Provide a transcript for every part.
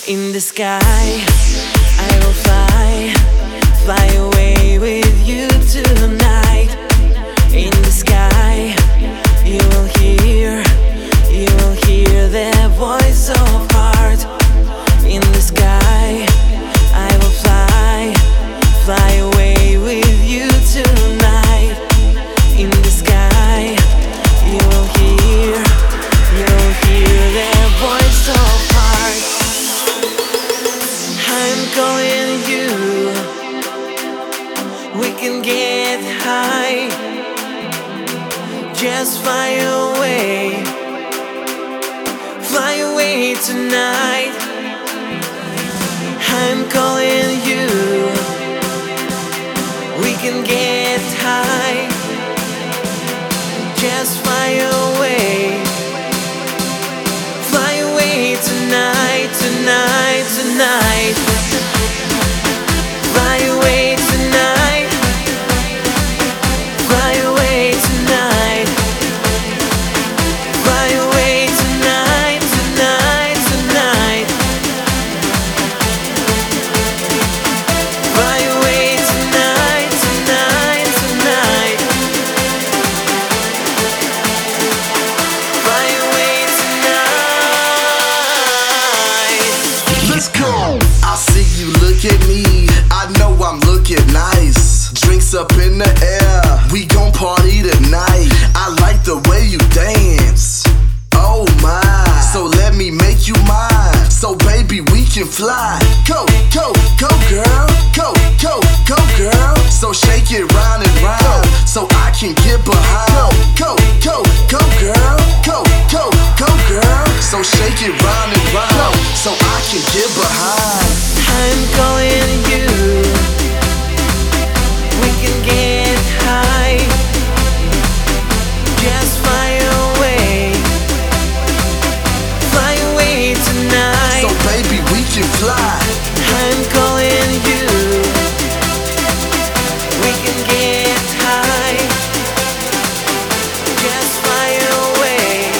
In the sky, I will fly, fly away with you tonight. In the sky, you will hear the voice of heart. In the sky, I will fly, fly away with you tonight. In the sky, you will hear the voice of heart. I'm calling you, we can get high, just fly away tonight. I'm calling you, we can get high, just fly away tonight, tonight, tonight. Fly away tonight, fly away tonight, fly away tonight, tonight, tonight. Fly away tonight, tonight, tonight. Fly away tonight. Let's go. I see you look at me, I know I'm looking nice. Drinks up in the air, we gon' party tonight. I like the way you dance, oh my. So let me make you mine, so baby we can fly. Go, go, go girl, go, go, go girl. So shake it round and round, so I can get behind. Go, go, go girl, go, go, go girl. So shake it round and round, so I can get behind. I'm calling you, we can get high, just fly away tonight. So baby we can fly. I'm calling you, we can get high, just fly away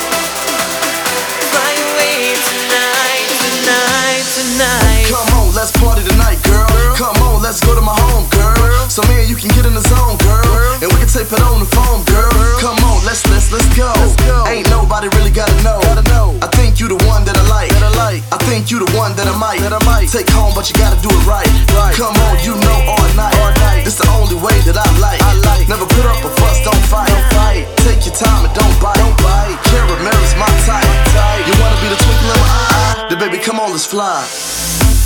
tonight, tonight, tonight. Come on, let's party tonight, girl. Come on, let's go to my home, girl. So me and you can get in the zone, girl, and we can tape it on the phone, girl. Come on, let's go. Ain't nobody really gotta know. I think you the one that I like. I think you the one that I might take home, but you gotta do it right. Come on, you know all night. This the only way that I like. Never put up a fuss, don't fight. Take your time and don't bite. Caramel is my type. You wanna be the twinkle in my eye? Then baby, come on, let's fly.